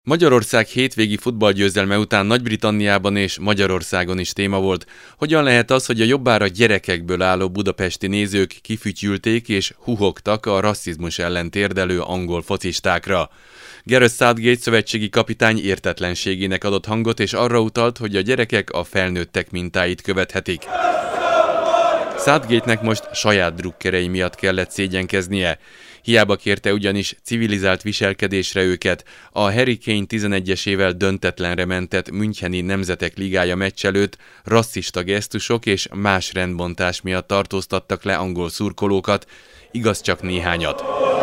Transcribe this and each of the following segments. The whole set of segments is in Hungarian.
Magyarország hétvégi futballgyőzelme után Nagy-Britanniában és Magyarországon is téma volt. Hogyan lehet az, hogy a jobbára gyerekekből álló budapesti nézők kifütyülték és huhogtak a rasszizmus ellen térdelő angol focistákra? Gareth Southgate szövetségi kapitány értetlenségének adott hangot és arra utalt, hogy a gyerekek a felnőttek mintáit követhetik. Southgate-nek most saját drukkerei miatt kellett szégyenkeznie. Hiába kérte ugyanis civilizált viselkedésre őket, a Harry Kane 11-esével döntetlenre mentett Müncheni Nemzetek Ligája meccs előtt rasszista gesztusok és más rendbontás miatt tartóztattak le angol szurkolókat, igaz csak néhányat.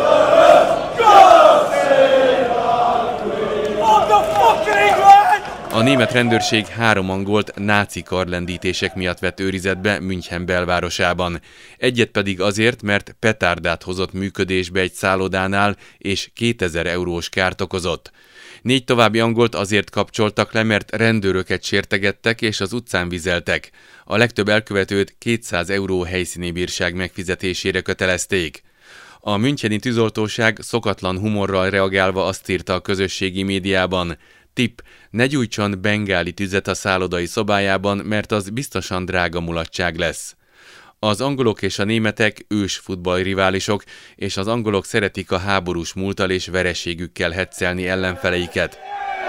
A német rendőrség 3 angolt náci karlendítések miatt vett őrizetbe München belvárosában. Egyet pedig azért, mert petárdát hozott működésbe egy szállodánál és 2000 eurós kárt okozott. 4 további angolt azért kapcsoltak le, mert rendőröket sértegettek és az utcán vizeltek. A legtöbb elkövetőt 200 euró helyszíni bírság megfizetésére kötelezték. A müncheni tűzoltóság szokatlan humorral reagálva azt írta a közösségi médiában: tipp, ne gyújtson bengáli tüzet a szállodai szobájában, mert az biztosan drága mulatság lesz. Az angolok és a németek ős futballriválisok, és az angolok szeretik a háborús múlttal és vereségükkel heccelni ellenfeleiket.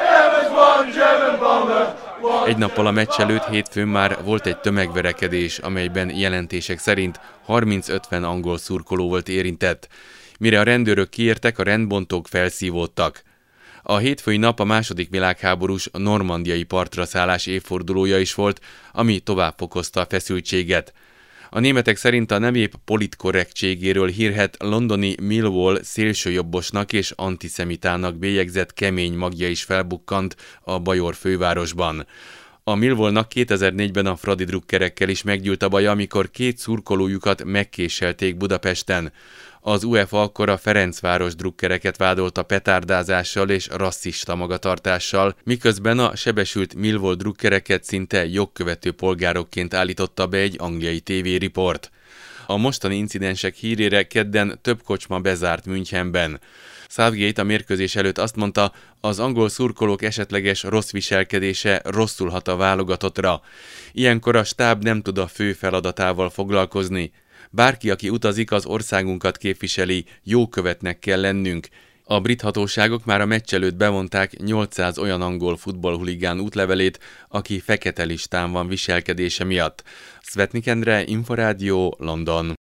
Egy nappal a meccs előtt hétfőn már volt egy tömegverekedés, amelyben jelentések szerint 30-50 angol szurkoló volt érintett. Mire a rendőrök kiértek, a rendbontók felszívódtak. A hétfői nap a II. Világháborús normandiai partraszállás évfordulója is volt, ami tovább fokozta a feszültséget. A németek szerint a nem épp politkorrektségéről hírhedt londoni Millwall szélsőjobbosnak és antiszemitának bélyegzett kemény magja is felbukkant a bajor fővárosban. A Millwallnak 2004-ben a fradi drukkerekkel is meggyűlt a baja, amikor 2 szurkolójukat megkéselték Budapesten. Az UEFA akkor a Ferencváros drukkereket vádolta petárdázással és rasszista magatartással, miközben a sebesült Millwall drukkereket szinte jogkövető polgárokként állította be egy angliai tévériport. A mostani incidensek hírére kedden több kocsma bezárt Münchenben. Southgate a mérkőzés előtt azt mondta, az angol szurkolók esetleges rossz viselkedése rosszul hat a válogatottra. Ilyenkor a stáb nem tud a fő feladatával foglalkozni. Bárki, aki utazik, az országunkat képviseli, jó követnek kell lennünk. A brit hatóságok már a meccs előtt bevonták 800 olyan angol futballhuligán útlevelét, aki fekete listán van viselkedése miatt. Szvetnik Endre, Inforádió, London.